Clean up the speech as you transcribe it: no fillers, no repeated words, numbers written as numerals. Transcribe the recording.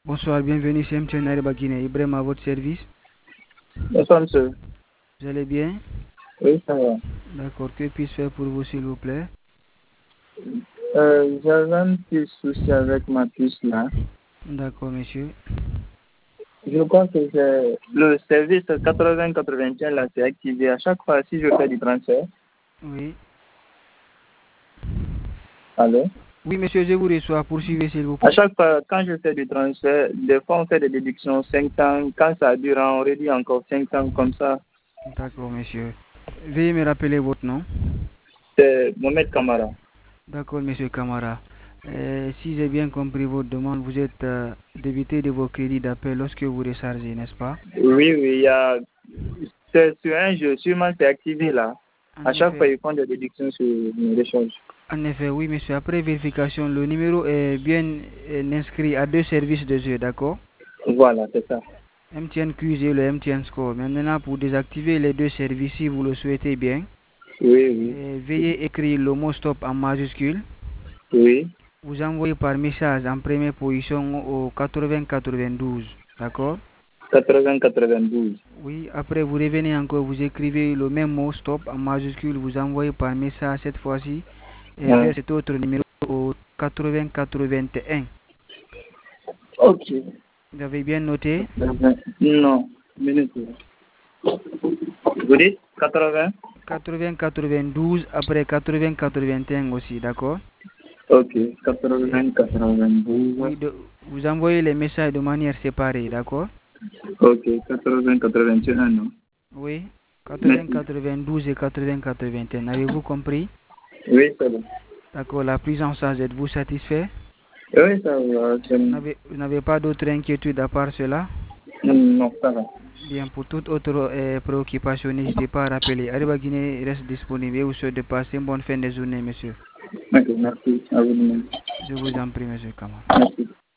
Bonsoir, bienvenue chez MTN Ariba Guinée. Ibrahim à votre service. Bonsoir, monsieur. Vous allez bien? Oui, ça va. D'accord, que puis-je faire pour vous, s'il vous plaît? J'avais un petit souci avec ma puce là. D'accord, monsieur. Je crois que c'est le service 80-81 là, c'est activé. À chaque fois, si je fais du transfert, Oui. allô? Oui, monsieur, je vous reçois. Poursuivez, s'il vous À plaît. chaque fois, quand je fais du transfert, des fois on fait des déductions 500. Quand ça dure, on réduit encore 500 comme ça. D'accord, monsieur. Veuillez me rappeler votre nom. C'est Mohamed Kamara. D'accord, monsieur Kamara. Si j'ai bien compris votre demande, vous êtes débité de vos crédits d'appel lorsque vous rechargez, n'est-ce pas? Oui, oui, il y a. C'est sur un jeu, sûrement c'est activé là. En À chaque fois, effet, ils font des déductions sur mes échanges. en effet, oui, monsieur. Après vérification, le numéro est bien inscrit à deux services de jeu, d'accord? Voilà, c'est ça. MTN Quiz et le MTN Score. Maintenant, pour désactiver les deux services, si vous le souhaitez bien, Oui, oui, veuillez écrire le mot stop en majuscule. oui. Vous envoyez par message en première position au 8092. D'accord? 80-92. Oui, après vous revenez encore, vous écrivez le même mot stop en majuscule. Vous envoyez par message cette fois-ci Ah, vers cet autre numéro au 8081. ok. Vous avez bien noté? Non, minute. Vous dites 80? 8092 après 8081 aussi, d'accord? Ok, Et 80-92. oui, vous envoyez les messages de manière séparée, d'accord? Ok, 80-81, non? Oui, 80, Merci. 92 et 80, 81. Avez-vous compris? Oui, ça va. D'accord, la prise en charge, êtes-vous satisfait? Oui, ça va. Vous n'avez pas d'autres inquiétudes à part cela? Non, ça va. Bien, pour toute autre préoccupation, n'hésitez pas à rappeler. Arriba Guinée reste disponible et vous souhaite de passer une bonne fin de journée, monsieur. Ok, merci. À vous de même. Je vous en prie, monsieur Kamara. Merci.